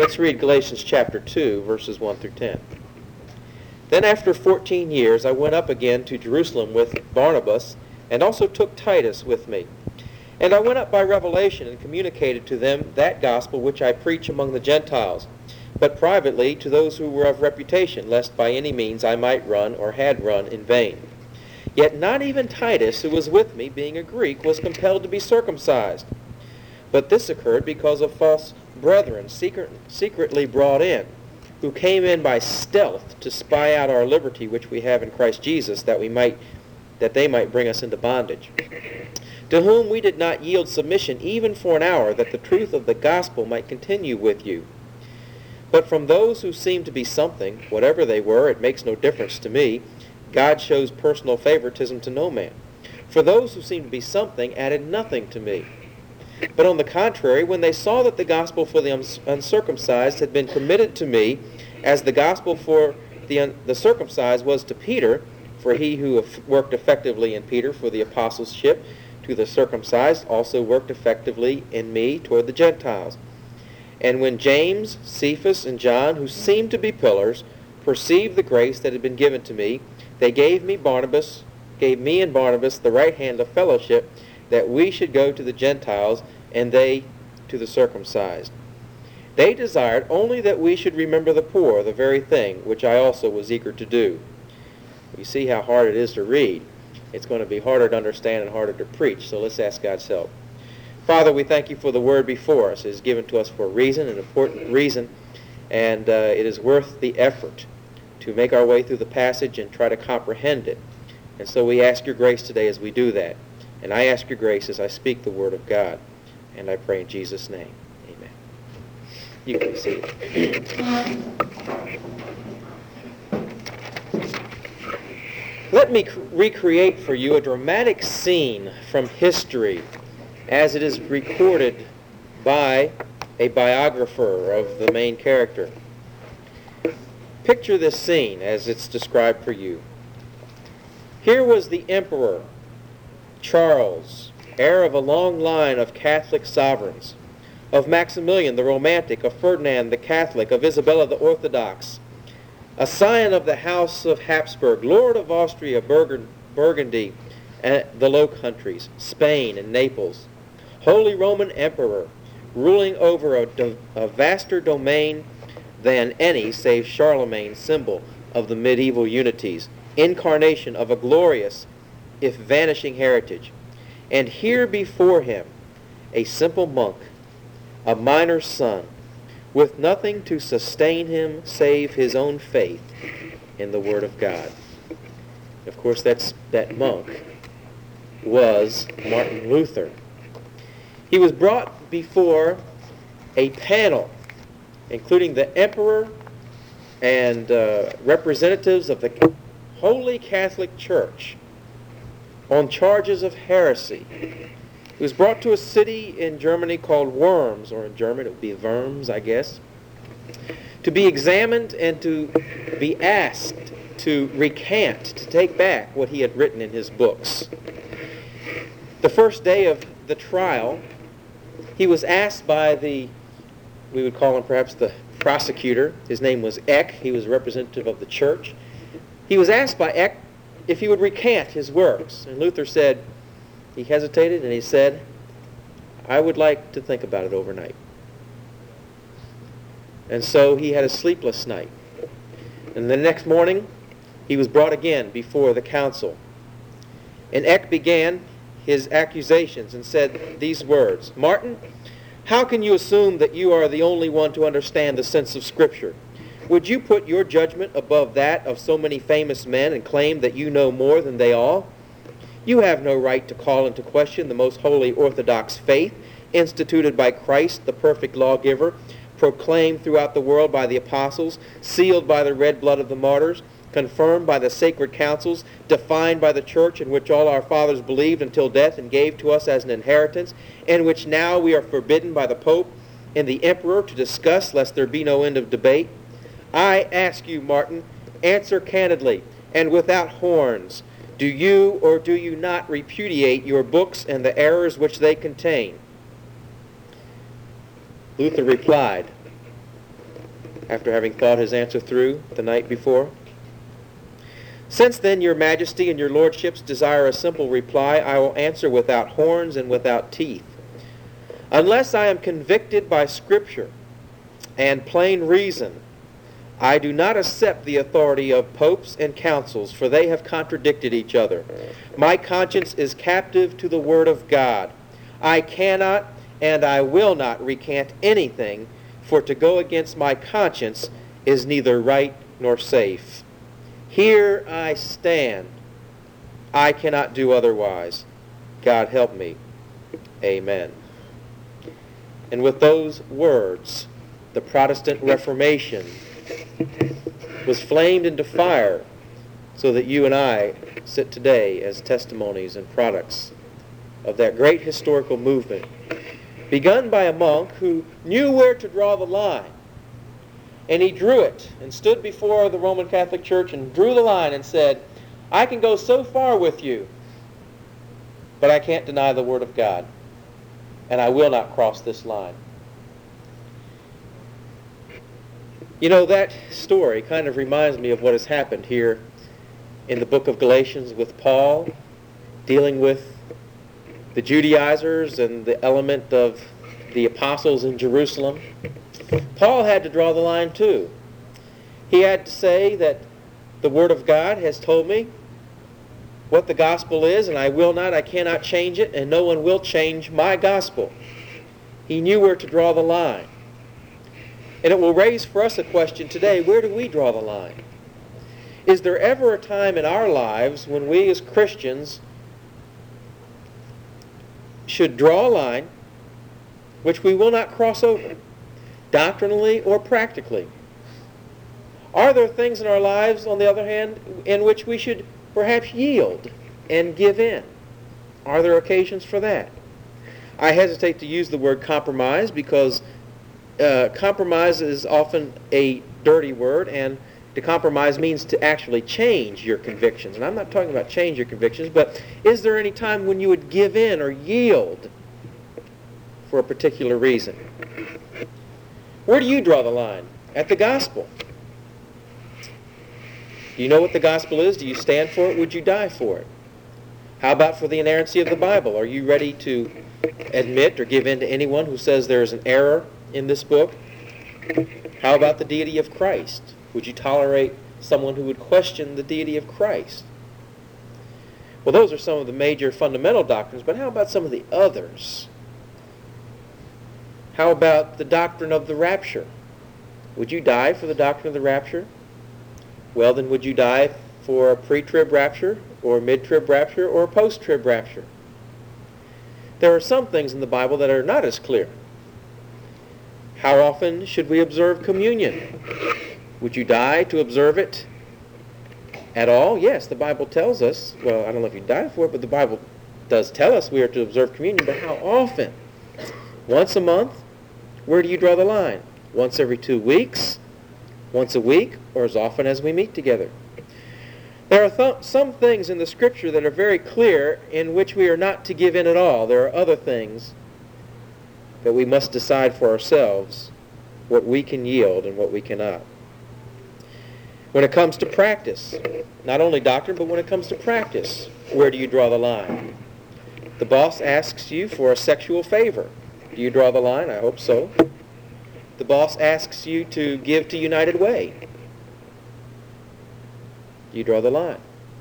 Let's read Galatians chapter 2, verses 1 through 10. Then after 14 years I went up again to Jerusalem with Barnabas, and also took Titus with me. And I went up by revelation and communicated to them that gospel which I preach among the Gentiles, but privately to those who were of reputation, lest by any means I might run or had run in vain. Yet not even Titus, who was with me, being a Greek, was compelled to be circumcised. But this occurred because of false brethren secretly brought in, who came in by stealth to spy out our liberty which we have in Christ Jesus, that they might bring us into bondage. To whom we did not yield submission even for an hour, that the truth of the gospel might continue with you. But from those who seemed to be something, whatever they were, it makes no difference to me. God shows personal favoritism to no man. For those who seemed to be something added nothing to me. But on the contrary, when they saw that the gospel for the uncircumcised had been committed to me, as the gospel for the circumcised was to Peter, for he who worked effectively in Peter for the apostleship to the circumcised also worked effectively in me toward the Gentiles. And when James, Cephas, and John, who seemed to be pillars, perceived the grace that had been given to me, they gave me and Barnabas the right hand of fellowship, that we should go to the Gentiles, and they to the circumcised. They desired only that we should remember the poor, the very thing which I also was eager to do. You see how hard it is to read. It's going to be harder to understand and harder to preach, so let's ask God's help. Father, we thank you for the word before us. It is given to us for a reason, an important reason, and it is worth the effort to make our way through the passage and try to comprehend it. And so we ask your grace today as we do that. And I ask your grace as I speak the word of God. And I pray in Jesus' name. Amen. You can be seated. Let me recreate for you a dramatic scene from history as it is recorded by a biographer of the main character. Picture this scene as it's described for you. Here was the Emperor Charles, heir of a long line of Catholic sovereigns, of Maximilian the Romantic, of Ferdinand the Catholic, of Isabella the Orthodox, a scion of the House of Habsburg, Lord of Austria, Burgundy, and the Low Countries, Spain and Naples, Holy Roman Emperor, ruling over a vaster domain than any save Charlemagne, symbol of the medieval unities, incarnation of a glorious, if vanishing, heritage. And here before him, a simple monk, a miner's son, with nothing to sustain him save his own faith in the Word of God. Of course, that monk was Martin Luther. He was brought before a panel, including the emperor and representatives of the Holy Catholic Church, on charges of heresy. He was brought to a city in Germany called Worms, or in German it would be Worms, I guess, to be examined and to be asked to recant, to take back what he had written in his books. The first day of the trial, he was asked by we would call him perhaps the prosecutor. His name was Eck. He was a representative of the church. He was asked by Eck if he would recant his works. And Luther said, he hesitated and he said, I would like to think about it overnight. And so he had a sleepless night. And the next morning, he was brought again before the council. And Eck began his accusations and said these words, Martin, how can you assume that you are the only one to understand the sense of Scripture? Would you put your judgment above that of so many famous men and claim that you know more than they all? You have no right to call into question the most holy Orthodox faith instituted by Christ, the perfect lawgiver, proclaimed throughout the world by the apostles, sealed by the red blood of the martyrs, confirmed by the sacred councils, defined by the church in which all our fathers believed until death and gave to us as an inheritance, in which now we are forbidden by the Pope and the Emperor to discuss lest there be no end of debate. I ask you, Martin, answer candidly and without horns. Do you or do you not repudiate your books and the errors which they contain? Luther replied, after having thought his answer through the night before. Since then your majesty and your lordships desire a simple reply, I will answer without horns and without teeth. Unless I am convicted by Scripture and plain reason, I do not accept the authority of popes and councils, for they have contradicted each other. My conscience is captive to the word of God. I cannot and I will not recant anything, for to go against my conscience is neither right nor safe. Here I stand. I cannot do otherwise. God help me. Amen. And with those words, the Protestant Reformation was flamed into fire so that you and I sit today as testimonies and products of that great historical movement begun by a monk who knew where to draw the line. And he drew it and stood before the Roman Catholic Church and drew the line and said, I can go so far with you, but I can't deny the Word of God, and I will not cross this line. You know, that story kind of reminds me of what has happened here in the book of Galatians with Paul, dealing with the Judaizers and the element of the apostles in Jerusalem. Paul had to draw the line too. He had to say that the Word of God has told me what the gospel is, and I cannot change it, and no one will change my gospel. He knew where to draw the line. And it will raise for us a question today, where do we draw the line? Is there ever a time in our lives when we as Christians should draw a line which we will not cross over, doctrinally or practically? Are there things in our lives, on the other hand, in which we should perhaps yield and give in? Are there occasions for that? I hesitate to use the word compromise because compromise is often a dirty word, and to compromise means to actually change your convictions. And I'm not talking about change your convictions, but is there any time when you would give in or yield for a particular reason? Where do you draw the line? At the gospel. Do you know what the gospel is? Do you stand for it? Would you die for it? How about for the inerrancy of the Bible? Are you ready to admit or give in to anyone who says there is an error in this book? How about the deity of Christ? Would you tolerate someone who would question the deity of Christ? Well, those are some of the major fundamental doctrines, but how about some of the others? How about the doctrine of the rapture? Would you die for the doctrine of the rapture? Well, then would you die for a pre-trib rapture, or a mid-trib rapture, or a post-trib rapture? There are some things in the Bible that are not as clear. How often should we observe communion? Would you die to observe it at all? Yes, the Bible tells us. Well, I don't know if you die for it, but the Bible does tell us we are to observe communion. But how often? Once a month? Where do you draw the line? Once every 2 weeks? Once a week? Or as often as we meet together? There are some things in the Scripture that are very clear in which we are not to give in at all. There are other things that we must decide for ourselves what we can yield and what we cannot. When it comes to practice, not only doctrine, but when it comes to practice, where do you draw the line? The boss asks you for a sexual favor. Do you draw the line? I hope so. The boss asks you to give to United Way. Do you draw the line?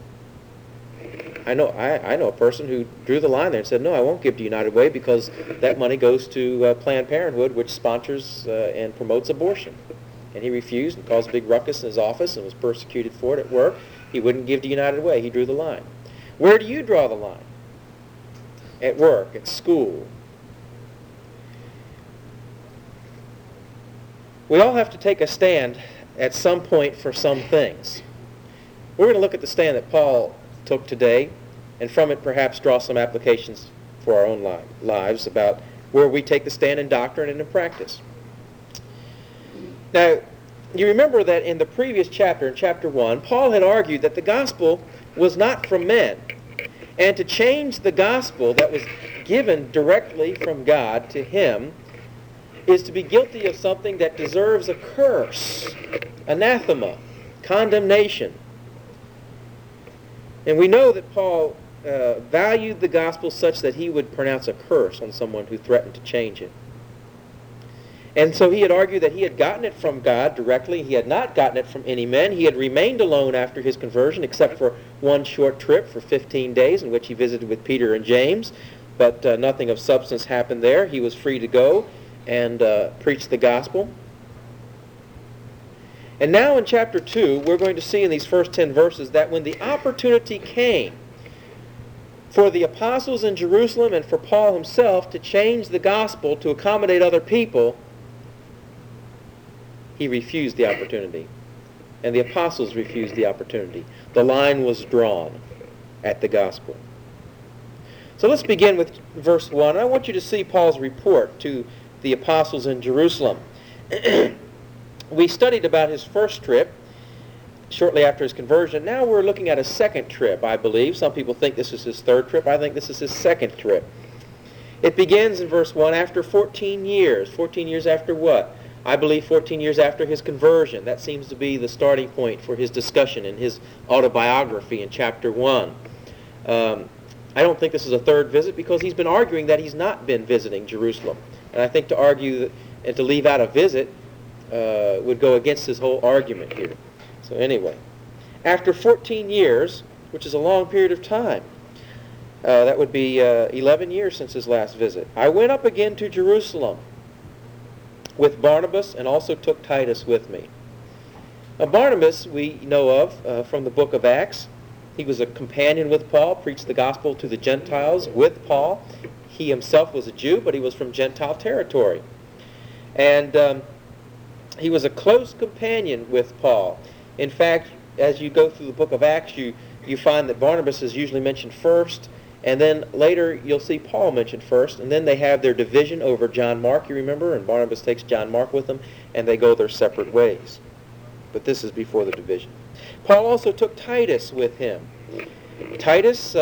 I know a person who drew the line there and said, no, I won't give to United Way because that money goes to Planned Parenthood, which sponsors and promotes abortion. And he refused and caused a big ruckus in his office and was persecuted for it at work. He wouldn't give to United Way. He drew the line. Where do you draw the line? At work, at school. We all have to take a stand at some point for some things. We're going to look at the stand that Paul took today, and from it perhaps draw some applications for our own lives about where we take the stand in doctrine and in practice. Now, you remember that in the previous chapter, in chapter 1, Paul had argued that the gospel was not from men. And to change the gospel that was given directly from God to him is to be guilty of something that deserves a curse, anathema, condemnation. And we know that Paul valued the gospel such that he would pronounce a curse on someone who threatened to change it. And so he had argued that he had gotten it from God directly. He had not gotten it from any men. He had remained alone after his conversion, except for one short trip for 15 days in which he visited with Peter and James. But nothing of substance happened there. He was free to go and preach the gospel. And now in chapter 2, we're going to see in these first 10 verses that when the opportunity came for the apostles in Jerusalem and for Paul himself to change the gospel to accommodate other people, he refused the opportunity. And the apostles refused the opportunity. The line was drawn at the gospel. So let's begin with verse 1. I want you to see Paul's report to the apostles in Jerusalem. We studied about his first trip shortly after his conversion. Now we're looking at a second trip, I believe. Some people think this is his third trip. I think this is his second trip. It begins in verse 1, after 14 years. 14 years after what? I believe 14 years after his conversion. That seems to be the starting point for his discussion in his autobiography in chapter 1. I don't think this is a third visit because he's been arguing that he's not been visiting Jerusalem. And I think to argue that, and to leave out a visit would go against his whole argument here. So anyway, after 14 years, which is a long period of time, that would be 11 years since his last visit, I went up again to Jerusalem with Barnabas and also took Titus with me. Now, Barnabas we know of from the book of Acts. He was a companion with Paul, preached the gospel to the Gentiles with Paul. He himself was a Jew, but he was from Gentile territory. And he was a close companion with Paul. In fact, as you go through the book of Acts, you find that Barnabas is usually mentioned first, and then later you'll see Paul mentioned first, and then they have their division over John Mark, you remember, and Barnabas takes John Mark with him, and they go their separate ways. But this is before the division. Paul also took Titus with him. Titus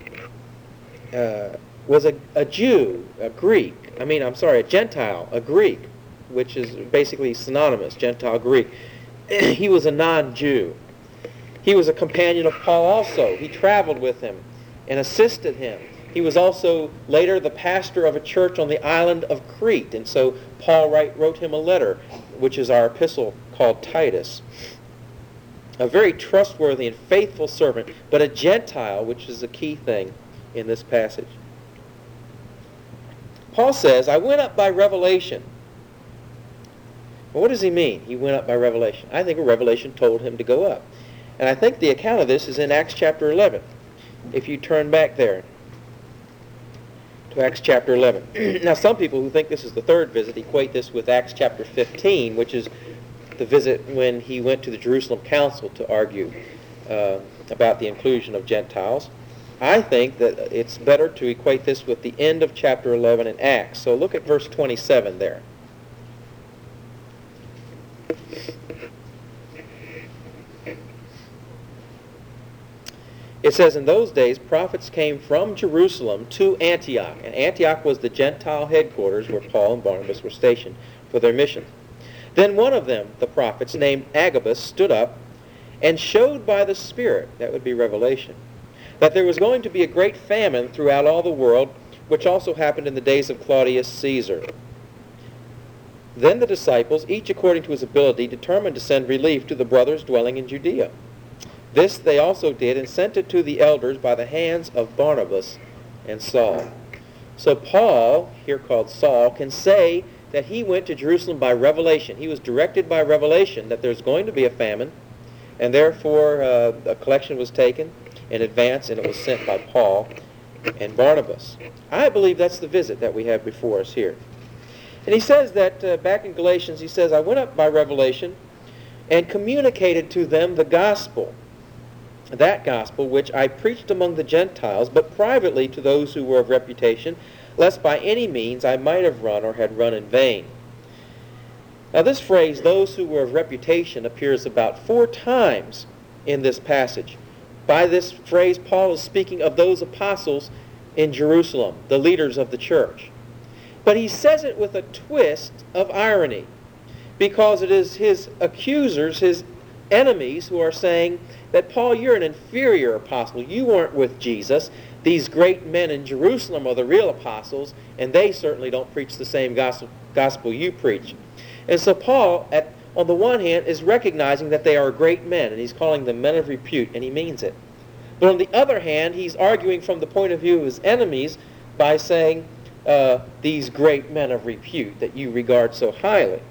was a Jew, a Gentile, a Greek, which is basically synonymous, Gentile, Greek. He was a non-Jew. He was a companion of Paul also. He traveled with him and assisted him. He was also later the pastor of a church on the island of Crete, and so Paul wrote him a letter, which is our epistle called Titus. A very trustworthy and faithful servant, but a Gentile, which is a key thing in this passage. Paul says, I went up by revelation. Well, what does he mean? He went up by revelation. I think a revelation told him to go up. And I think the account of this is in Acts chapter 11. If you turn back there to Acts chapter 11. Now, some people who think this is the third visit equate this with Acts chapter 15, which is the visit when he went to the Jerusalem council to argue about the inclusion of Gentiles. I think that it's better to equate this with the end of chapter 11 in Acts. So look at verse 27 there. It says, in those days, prophets came from Jerusalem to Antioch. And Antioch was the Gentile headquarters where Paul and Barnabas were stationed for their mission. Then one of them, the prophets, named Agabus, stood up and showed by the Spirit, that would be revelation, that there was going to be a great famine throughout all the world, which also happened in the days of Claudius Caesar. Then the disciples, each according to his ability, determined to send relief to the brothers dwelling in Judea. This they also did, and sent it to the elders by the hands of Barnabas and Saul. So Paul, here called Saul, can say that he went to Jerusalem by revelation. He was directed by revelation that there's going to be a famine, and therefore a collection was taken in advance, and it was sent by Paul and Barnabas. I believe that's the visit that we have before us here. And he says that back in Galatians, he says, I went up by revelation and communicated to them the gospel, that gospel which I preached among the Gentiles, but privately to those who were of reputation, lest by any means I might have run or had run in vain. Now this phrase, those who were of reputation, appears about 4 times in this passage. By this phrase, Paul is speaking of those apostles in Jerusalem, the leaders of the church. But he says it with a twist of irony, because it is his accusers, his enemies, who are saying that, Paul, you're an inferior apostle. You weren't with Jesus. These great men in Jerusalem are the real apostles, and they certainly don't preach the same gospel you preach. And so Paul, on the one hand, is recognizing that they are great men, and he's calling them men of repute, and he means it. But on the other hand, he's arguing from the point of view of his enemies by saying, these great men of repute that you regard so highly.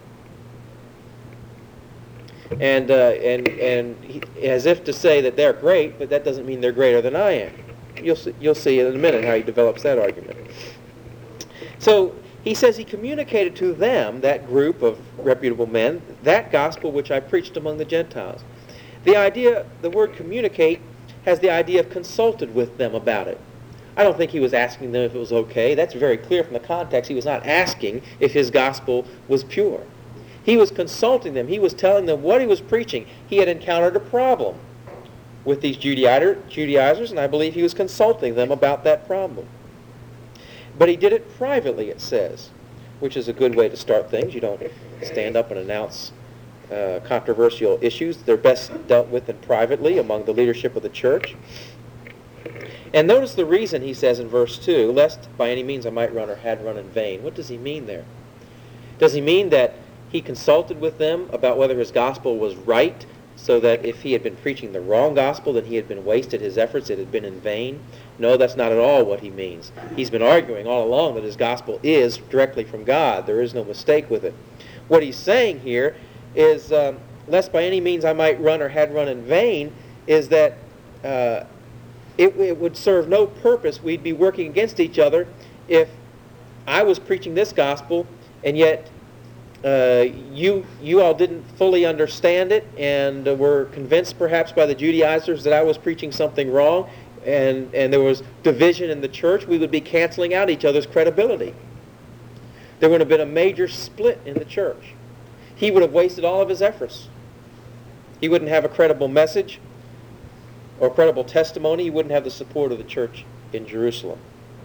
And as if to say that they're great, but that doesn't mean they're greater than I am. You'll see in a minute how he develops that argument. So he says he communicated to them, that group of reputable men, that gospel which I preached among the Gentiles. The word communicate has the idea of consulted with them about it. I don't think he was asking them if it was okay. That's very clear from the context. He was not asking if his gospel was pure. He was consulting them. He was telling them what he was preaching. He had encountered a problem with these Judaizers, and I believe he was consulting them about that problem. But he did it privately, it says, which is a good way to start things. You don't stand up and announce controversial issues. They're best dealt with privately among the leadership of the church. And notice the reason he says in verse 2, lest by any means I might run or had run in vain. What does he mean there? Does he mean that he consulted with them about whether his gospel was right, so that if he had been preaching the wrong gospel, then he had been wasted his efforts, it had been in vain? No, that's not at all what he means. He's been arguing all along that his gospel is directly from God. There is no mistake with it. What he's saying here is, lest by any means I might run or had run in vain, is that it would serve no purpose. We'd be working against each other if I was preaching this gospel and yet you all didn't fully understand it and were convinced perhaps by the Judaizers that I was preaching something wrong, and there was division in the church. We would be canceling out each other's credibility. There would have been a major split in the church. He would have wasted all of his efforts. He wouldn't have a credible message or credible testimony. He wouldn't have the support of the church in Jerusalem.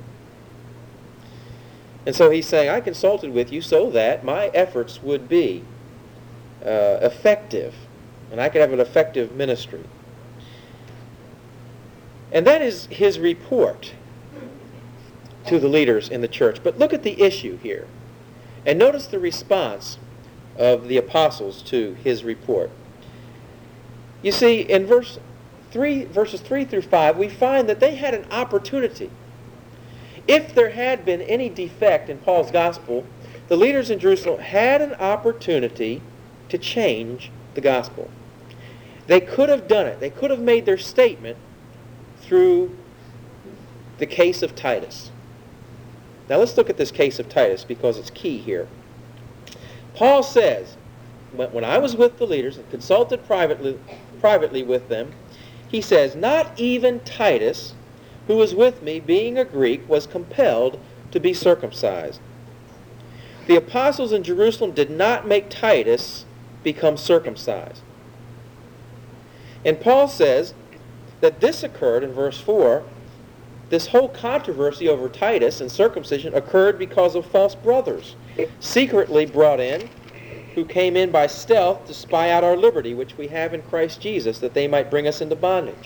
And so he's saying, I consulted with you so that my efforts would be effective, and I could have an effective ministry. And that is his report to the leaders in the church. But look at the issue here, and notice the response of the apostles to his report. You see, in verses 3 through 5, we find that they had an opportunity. If there had been any defect in Paul's gospel, the leaders in Jerusalem had an opportunity to change the gospel. They could have done it. They could have made their statement through the case of Titus. Now let's look at this case of Titus, because it's key here. Paul says, when I was with the leaders and consulted privately with them, he says, not even Titus, who was with me, being a Greek, was compelled to be circumcised. The apostles in Jerusalem did not make Titus become circumcised. And Paul says that this occurred in verse 4. This whole controversy over Titus and circumcision occurred because of false brothers, secretly brought in, who came in by stealth to spy out our liberty, which we have in Christ Jesus, that they might bring us into bondage.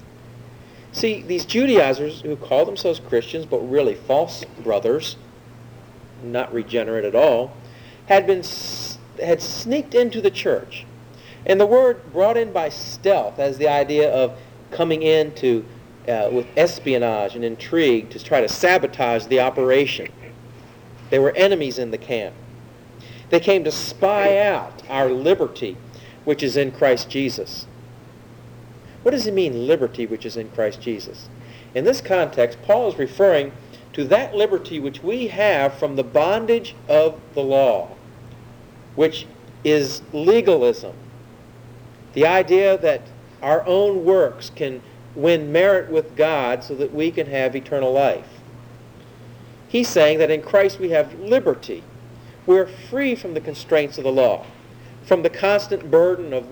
See, these Judaizers who call themselves Christians, but really false brothers, not regenerate at all, had sneaked into the church. And the word brought in by stealth has the idea of coming in with espionage and intrigue to try to sabotage the operation. They were enemies in the camp. They came to spy out our liberty, which is in Christ Jesus. What does it mean, liberty which is in Christ Jesus? In this context, Paul is referring to that liberty which we have from the bondage of the law, which is legalism. The idea that our own works can win merit with God so that we can have eternal life. He's saying that in Christ we have liberty. We're free from the constraints of the law, from the constant burden of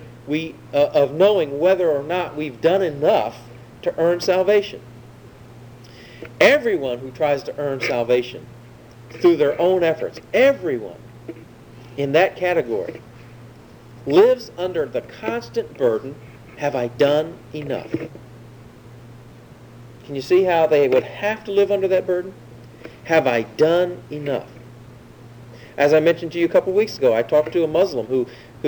of knowing whether or not we've done enough to earn salvation. Everyone who tries to earn salvation through their own efforts. Everyone in that category lives under the constant burden, have I done enough? Can you see how they would have to live under that burden? Have I done enough? As I mentioned to you a couple weeks ago, I talked to a Muslim who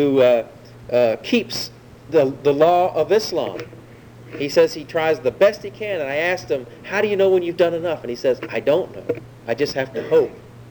keeps the law of Islam. He says he tries the best he can, and I asked him, how do you know when you've done enough? And he says, I don't know. I just have to hope.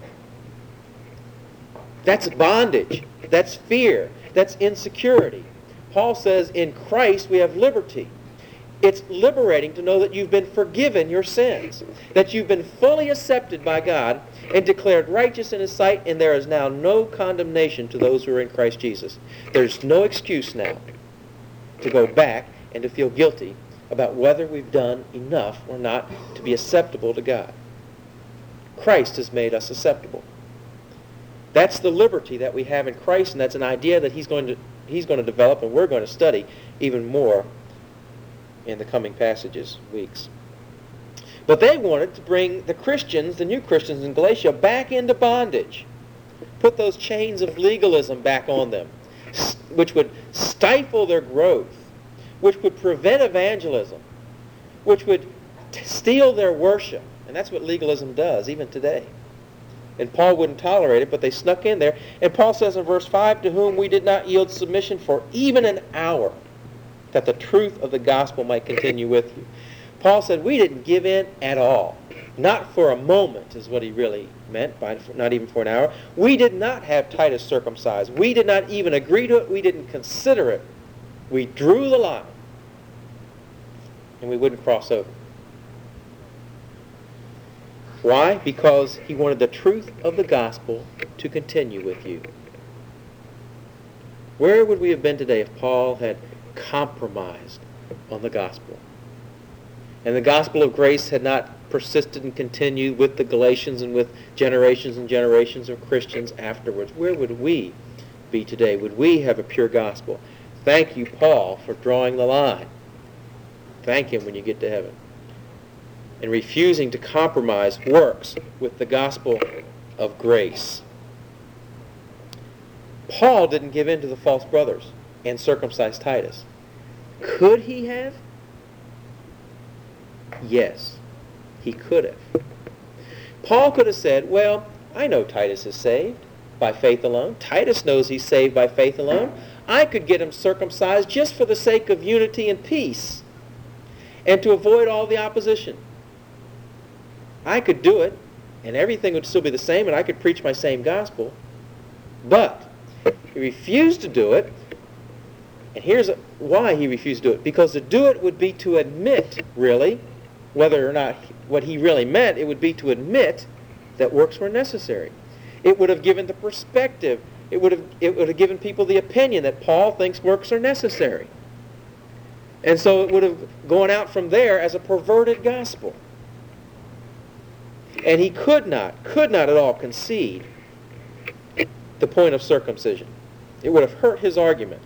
That's bondage. That's fear. That's insecurity. Paul says in Christ we have liberty. It's liberating to know that you've been forgiven your sins, that you've been fully accepted by God and declared righteous in His sight, and there is now no condemnation to those who are in Christ Jesus. There's no excuse now to go back and to feel guilty about whether we've done enough or not to be acceptable to God. Christ has made us acceptable. That's the liberty that we have in Christ, and that's an idea that He's going to develop, and we're going to study even more in the coming passages, weeks. But they wanted to bring the Christians, the new Christians in Galatia, back into bondage. Put those chains of legalism back on them, which would stifle their growth, which would prevent evangelism, which would steal their worship. And that's what legalism does, even today. And Paul wouldn't tolerate it, but they snuck in there. And Paul says in verse 5, to whom we did not yield submission for even an hour, that the truth of the gospel might continue with you. Paul said we didn't give in at all. Not for a moment is what he really meant, by not even for an hour. We did not have Titus circumcised. We did not even agree to it. We didn't consider it. We drew the line. And we wouldn't cross over. Why? Because he wanted the truth of the gospel to continue with you. Where would we have been today if Paul had compromised on the gospel, and the gospel of grace had not persisted and continued with the Galatians and with generations and generations of Christians afterwards? Where would we be today? Would we have a pure gospel? Thank you, Paul, for drawing the line. Thank him when you get to heaven. And refusing to compromise works with the gospel of grace. Paul didn't give in to the false brothers and circumcised Titus. Could he have? Yes, he could have. Paul could have said, well, I know Titus is saved by faith alone. Titus knows he's saved by faith alone. I could get him circumcised just for the sake of unity and peace and to avoid all the opposition. I could do it, and everything would still be the same, and I could preach my same gospel. But he refused to do it. And here's why he refused to do it. Because to do it would be to admit, really, whether or not what he really meant, it would be to admit that works were necessary. It would have given the perspective. It would have given people the opinion that Paul thinks works are necessary. And so it would have gone out from there as a perverted gospel. And he could not at all concede the point of circumcision. It would have hurt his argument.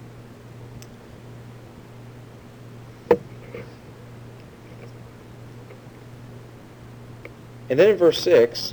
And then in verse 6,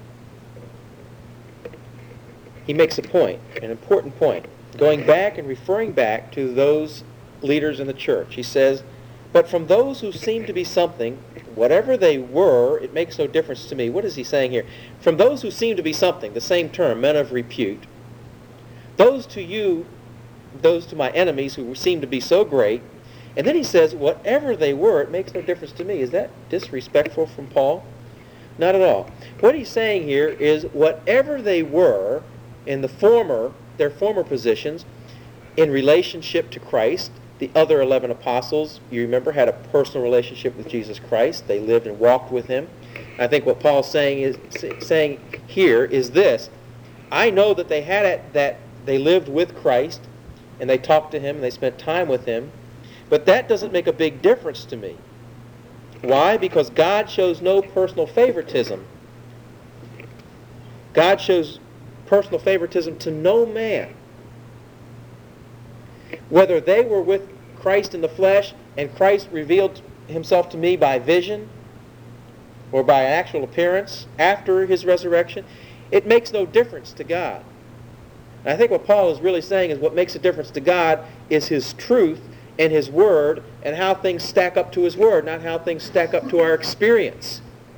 he makes a point, an important point, going back and referring back to those leaders in the church. He says, but from those who seem to be something, whatever they were, it makes no difference to me. What is he saying here? From those who seem to be something, the same term, men of repute, those to you, those to my enemies who seem to be so great, and then he says, whatever they were, it makes no difference to me. Is that disrespectful from Paul? Not at all. What he's saying here is whatever they were in their former positions in relationship to Christ, the other 11 apostles, you remember, had a personal relationship with Jesus Christ. They lived and walked with him. I think what Paul's saying here is this. I know that they had it, that they lived with Christ, and they talked to him, and they spent time with him, but that doesn't make a big difference to me. Why? Because God shows no personal favoritism. God shows personal favoritism to no man. Whether they were with Christ in the flesh and Christ revealed himself to me by vision, or by an actual appearance after his resurrection, it makes no difference to God. And I think what Paul is really saying is what makes a difference to God is his truth and his word and how things stack up to his word, not how things stack up to our experience.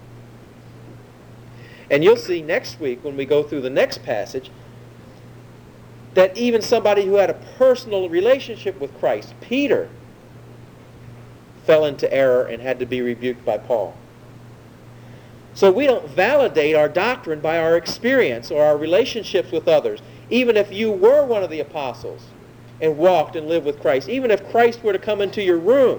And you'll see next week when we go through the next passage that even somebody who had a personal relationship with Christ, Peter, fell into error and had to be rebuked by Paul. So we don't validate our doctrine by our experience or our relationships with others. Even if you were one of the apostles and walked and lived with Christ, even if Christ were to come into your room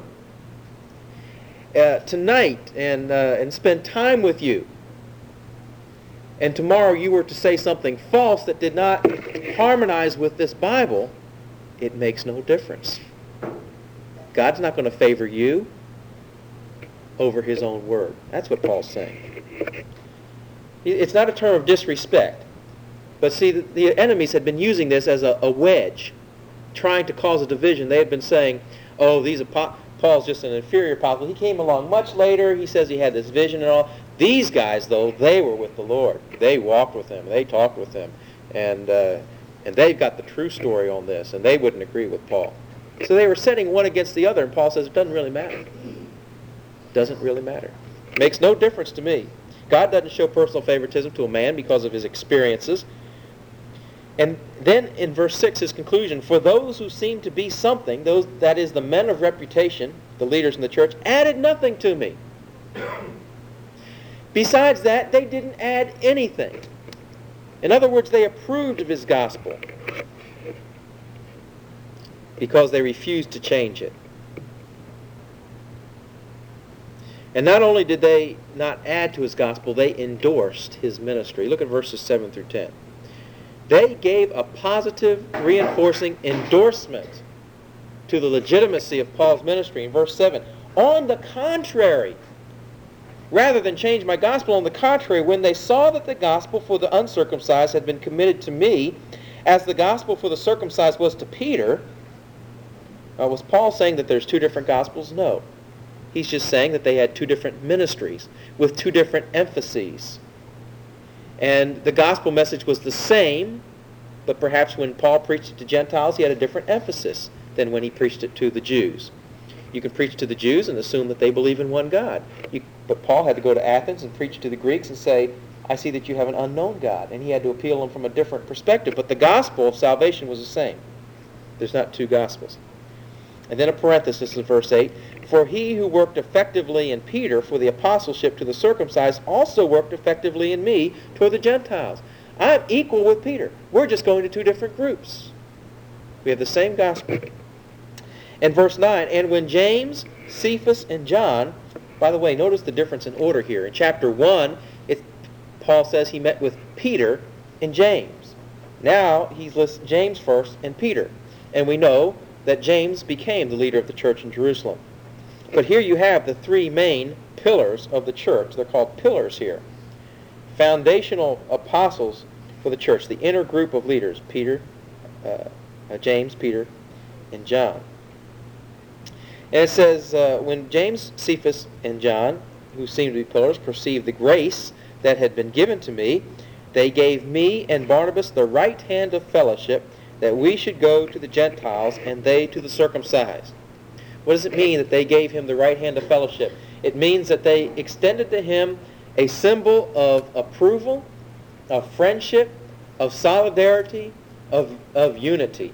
tonight and spend time with you, and tomorrow you were to say something false that did not harmonize with this Bible, it makes no difference. God's not going to favor you over his own word. That's what Paul's saying. It's not a term of disrespect. But see, the enemies had been using this as a wedge, trying to cause a division. They had been saying, oh, Paul's just an inferior apostle. He came along much later. He says he had this vision and all. These guys, though, they were with the Lord. They walked with him. They talked with him. And they've got the true story on this, and they wouldn't agree with Paul. So they were setting one against the other, and Paul says it doesn't really matter. It doesn't really matter. It makes no difference to me. God doesn't show personal favoritism to a man because of his experiences. And then in verse 6, his conclusion, for those who seem to be something, those, that is the men of reputation, the leaders in the church, added nothing to me. Besides that, they didn't add anything. In other words, they approved of his gospel because they refused to change it. And not only did they not add to his gospel, they endorsed his ministry. Look at verses 7 through 10. They gave a positive, reinforcing endorsement to the legitimacy of Paul's ministry. In verse 7, on the contrary, rather than change my gospel, on the contrary, when they saw that the gospel for the uncircumcised had been committed to me, as the gospel for the circumcised was to Peter, was Paul saying that there's two different gospels? No. He's just saying that they had two different ministries with two different emphases. And the gospel message was the same, but perhaps when Paul preached it to Gentiles, he had a different emphasis than when he preached it to the Jews. You can preach to the Jews and assume that they believe in one God. But Paul had to go to Athens and preach to the Greeks and say, I see that you have an unknown God. And he had to appeal them from a different perspective. But the gospel of salvation was the same. There's not two gospels. And then a parenthesis in verse 8, for he who worked effectively in Peter for the apostleship to the circumcised also worked effectively in me toward the Gentiles. I'm equal with Peter. We're just going to two different groups. We have the same gospel. And verse 9, and when James, Cephas, and John, by the way, notice the difference in order here. In chapter 1, Paul says he met with Peter and James. Now he lists James first and Peter. And we know that James became the leader of the church in Jerusalem. But here you have the three main pillars of the church. They're called pillars here. Foundational apostles for the church, the inner group of leaders, James, Peter, and John. And it says, when James, Cephas, and John, who seemed to be pillars, perceived the grace that had been given to me, they gave me and Barnabas the right hand of fellowship, that we should go to the Gentiles and they to the circumcised. What does it mean that they gave him the right hand of fellowship? It means that they extended to him a symbol of approval, of friendship, of solidarity, of unity.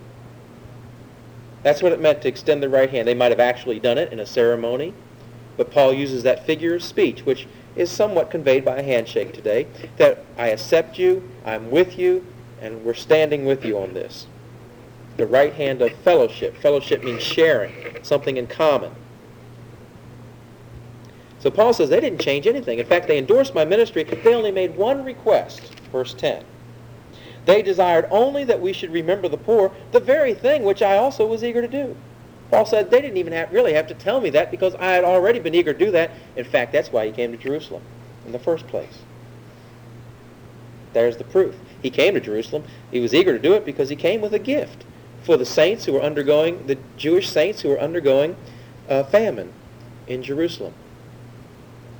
That's what it meant to extend the right hand. They might have actually done it in a ceremony, but Paul uses that figure of speech, which is somewhat conveyed by a handshake today, that I accept you, I'm with you, and we're standing with you on this. The right hand of fellowship. Fellowship means sharing, something in common. So Paul says they didn't change anything. In fact, they endorsed my ministry. They only made one request, verse 10. They desired only that we should remember the poor, the very thing which I also was eager to do. Paul said they didn't even really have to tell me that because I had already been eager to do that. In fact, that's why he came to Jerusalem in the first place. There's the proof. He came to Jerusalem. He was eager to do it because he came with a gift for the saints who were undergoing, the Jewish saints who were undergoing famine in Jerusalem.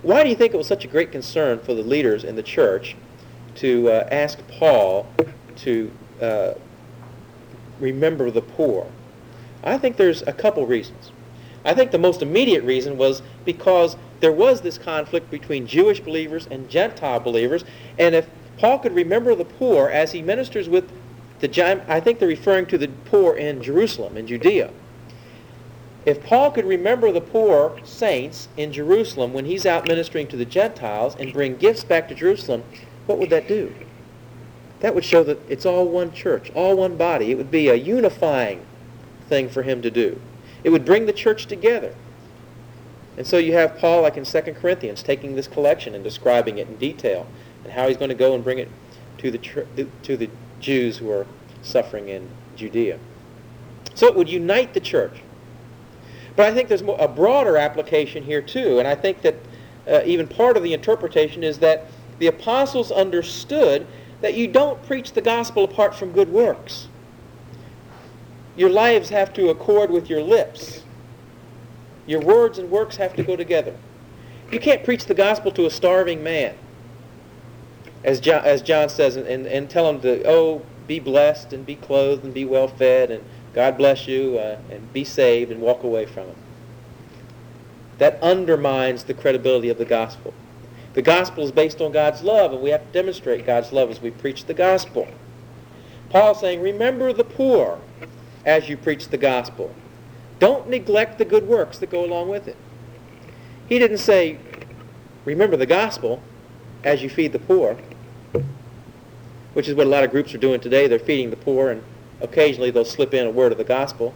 Why do you think it was such a great concern for the leaders in the church to ask Paul to remember the poor? I think there's a couple reasons. I think the most immediate reason was because there was this conflict between Jewish believers and Gentile believers, and if Paul could remember the poor as he ministers with I think they're referring to the poor in Jerusalem, in Judea. If Paul could remember the poor saints in Jerusalem when he's out ministering to the Gentiles and bring gifts back to Jerusalem, what would that do? That would show that it's all one church, all one body. It would be a unifying thing for him to do. It would bring the church together. And so you have Paul, like in 2 Corinthians, taking this collection and describing it in detail and how he's going to go and bring it to the Jews who are suffering in Judea. So it would unite the church. But I think there's a broader application here too, and I think that even part of the interpretation is that the apostles understood that you don't preach the gospel apart from good works. Your lives have to accord with your lips. Your words and works have to go together. You can't preach the gospel to a starving man, as John says, and tell him to, be blessed and be clothed and be well fed and God bless you and be saved and walk away from him. That undermines the credibility of the gospel. The gospel is based on God's love, and we have to demonstrate God's love as we preach the gospel. Paul's saying, remember the poor as you preach the gospel. Don't neglect the good works that go along with it. He didn't say, remember the gospel as you feed the poor, which is what a lot of groups are doing today. They're feeding the poor, and occasionally they'll slip in a word of the gospel.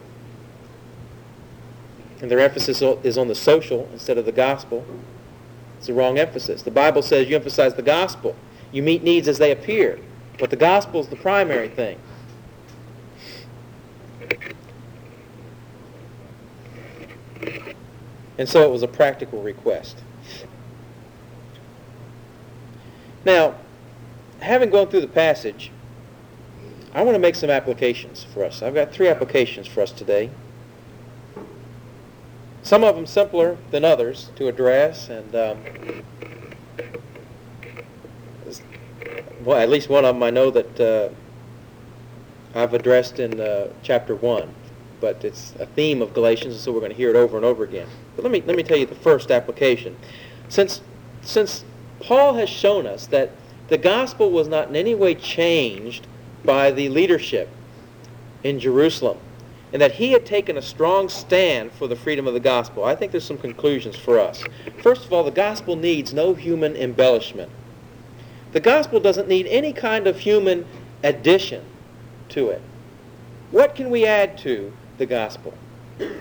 And their emphasis is on the social instead of the gospel. It's the wrong emphasis. The Bible says you emphasize the gospel. You meet needs as they appear. But the gospel is the primary thing. And so it was a practical request. Now, having gone through the passage, I want to make some applications for us. I've got 3 applications for us today. Some of them simpler than others to address, and at least one of them I know that I've addressed in chapter 1, but it's a theme of Galatians, and so we're going to hear it over and over again. But let me tell you the first application. Since Paul has shown us that the gospel was not in any way changed by the leadership in Jerusalem, and that he had taken a strong stand for the freedom of the gospel, I think there's some conclusions for us. First of all, the gospel needs no human embellishment. The gospel doesn't need any kind of human addition to it. What can we add to the gospel? If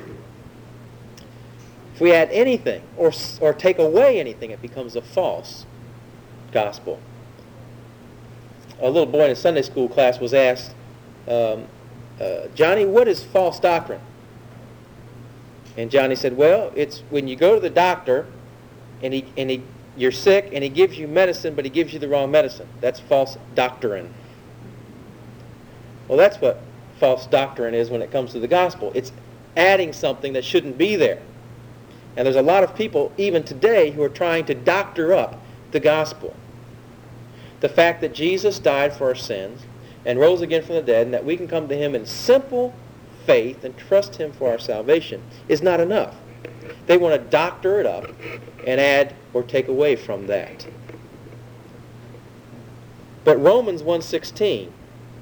we add anything or take away anything, it becomes a false gospel. A little boy in a Sunday school class was asked, Johnny, what is false doctrine? And Johnny said, well, it's when you go to the doctor and you're sick and he gives you medicine, but he gives you the wrong medicine. That's false doctrine. Well, that's what false doctrine is when it comes to the gospel. It's adding something that shouldn't be there. And there's a lot of people, even today, who are trying to doctor up the gospel. The fact that Jesus died for our sins and rose again from the dead, and that we can come to him in simple faith and trust him for our salvation, is not enough. They want to doctor it up and add or take away from that. But in Romans 1:16,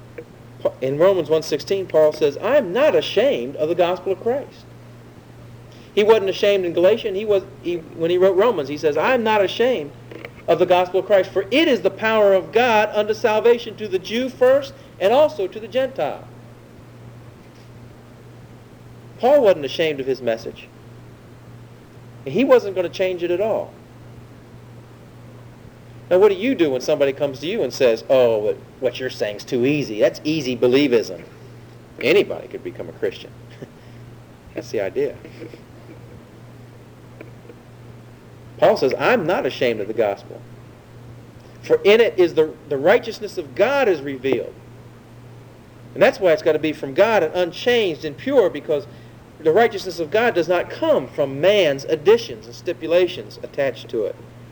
Paul says, I am not ashamed of the gospel of Christ. He wasn't ashamed in Galatians. When he wrote Romans, he says, I am not ashamed of the gospel of Christ, for it is the power of God unto salvation to the Jew first and also to the Gentile. Paul wasn't ashamed of his message. And he wasn't going to change it at all. Now, what do you do when somebody comes to you and says, oh, what you're saying is too easy? That's easy believism. Anybody could become a Christian. That's the idea. Paul says, I'm not ashamed of the gospel. For in it is the righteousness of God is revealed. And that's why it's got to be from God and unchanged and pure, because the righteousness of God does not come from man's additions and stipulations attached to it.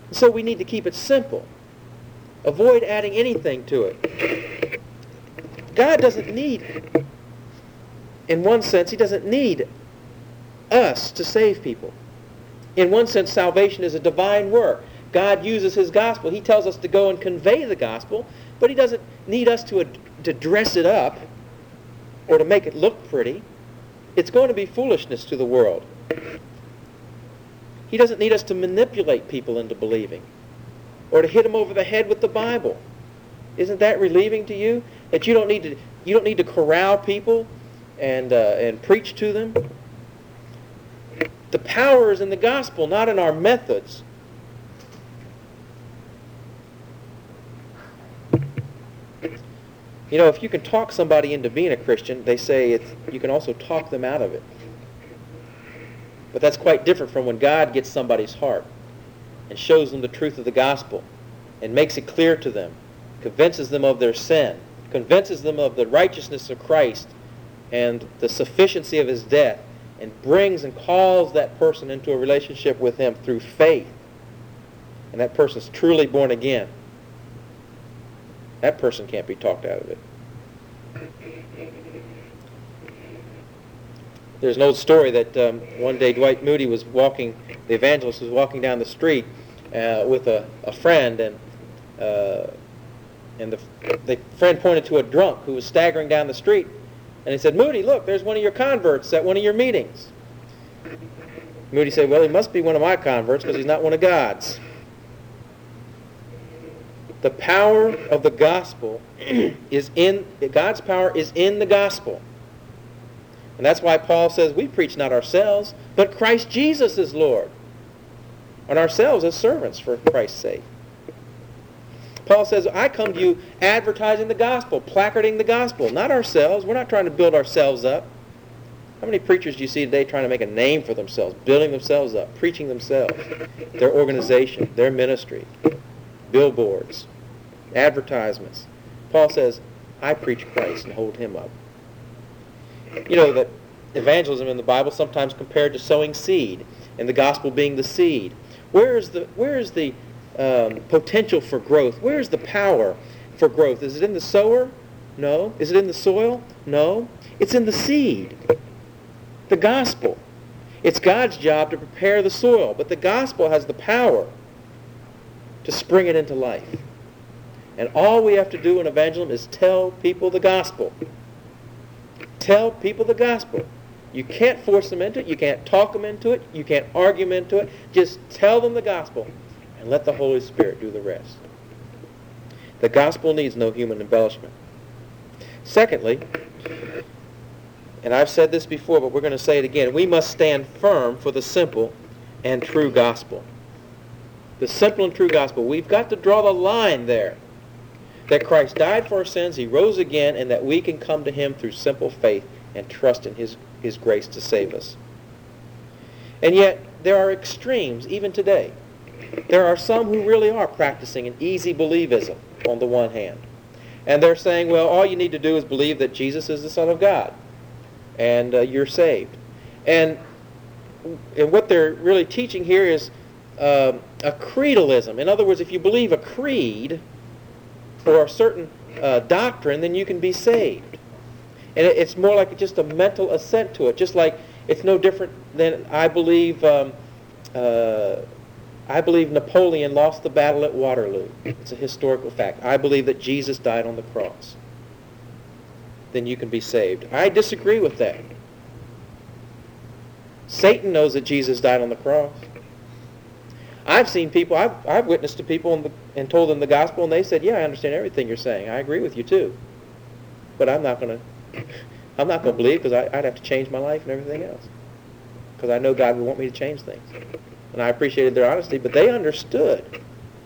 So we need to keep it simple. Avoid adding anything to it. God doesn't need, in one sense, he doesn't need us to save people. In one sense, salvation is a divine work. God uses his gospel. He tells us to go and convey the gospel, but he doesn't need us to dress it up or to make it look pretty. It's going to be foolishness to the world. He doesn't need us to manipulate people into believing or to hit them over the head with the Bible. Isn't that relieving to you? That you don't need to corral people and preach to them? The power is in the gospel, not in our methods. You know, if you can talk somebody into being a Christian, they say you can also talk them out of it. But that's quite different from when God gets somebody's heart and shows them the truth of the gospel and makes it clear to them, convinces them of their sin, convinces them of the righteousness of Christ and the sufficiency of his death, and brings and calls that person into a relationship with him through faith. And that person's truly born again. That person can't be talked out of it. There's an old story that one day Dwight Moody was walking, the evangelist was walking down the street with a friend, and the friend pointed to a drunk who was staggering down the street, and he said, "Moody, look, there's one of your converts at one of your meetings." Moody said, "Well, he must be one of my converts because he's not one of God's." The power of the gospel God's power is in the gospel. And that's why Paul says we preach not ourselves, but Christ Jesus is Lord. And ourselves as servants for Christ's sake. Paul says, I come to you advertising the gospel, placarding the gospel, not ourselves. We're not trying to build ourselves up. How many preachers do you see today trying to make a name for themselves, building themselves up, preaching themselves, their organization, their ministry, billboards, advertisements? Paul says, I preach Christ and hold him up. You know that evangelism in the Bible sometimes compared to sowing seed, and the gospel being the seed. Where is the potential for growth? Where is the power for growth? Is it in the sower? No. Is it in the soil? No. It's in the seed. The gospel. It's God's job to prepare the soil, but the gospel has the power to spring it into life. And all we have to do in evangelism is tell people the gospel. Tell people the gospel. You can't force them into it. You can't talk them into it. You can't argue them into it. Just tell them the gospel and let the Holy Spirit do the rest. The gospel needs no human embellishment. Secondly, and I've said this before, but we're going to say it again, we must stand firm for the simple and true gospel. The simple and true gospel. We've got to draw the line there. That Christ died for our sins, he rose again, and that we can come to him through simple faith and trust in his grace to save us. And yet, there are extremes even today. There are some who really are practicing an easy believism on the one hand. And they're saying, well, all you need to do is believe that Jesus is the Son of God, and you're saved. And what they're really teaching here is a creedalism. In other words, if you believe a creed or a certain doctrine, then you can be saved. And it's more like just a mental assent to it, just like it's no different than I believe Napoleon lost the battle at Waterloo. It's a historical fact. I believe that Jesus died on the cross. Then you can be saved. I disagree with that. Satan knows that Jesus died on the cross. I've seen people, I've witnessed to people and told them the gospel, and they said, yeah, I understand everything you're saying. I agree with you too. But I'm not going to believe because I'd have to change my life and everything else. Because I know God would want me to change things. And I appreciated their honesty, but they understood.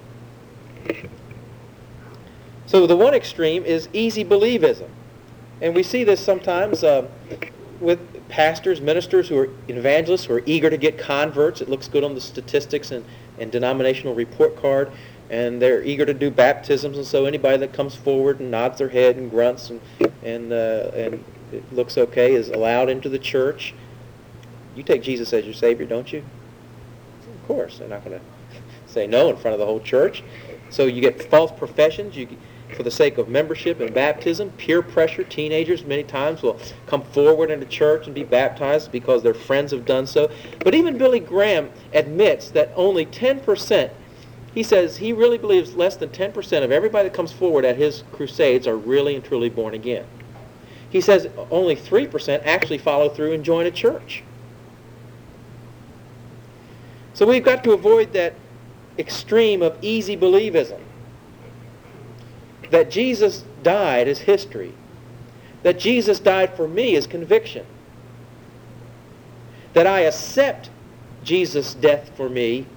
So the one extreme is easy believism. And we see this sometimes with pastors, ministers who are evangelists who are eager to get converts. It looks good on the statistics and denominational report card, and they're eager to do baptisms, and so anybody that comes forward and nods their head and grunts and it looks okay is allowed into the church. You take Jesus as your Savior, don't you? Of course, they're not going to say no in front of the whole church. So you get false professions for the sake of membership and baptism. Peer pressure. Teenagers many times will come forward into church and be baptized because their friends have done so. But even Billy Graham admits that only 10%, he says he really believes less than 10% of everybody that comes forward at his crusades are really and truly born again. He says only 3% actually follow through and join a church. So we've got to avoid that extreme of easy believism. That Jesus died is history. That Jesus died for me is conviction. That I accept Jesus' death for me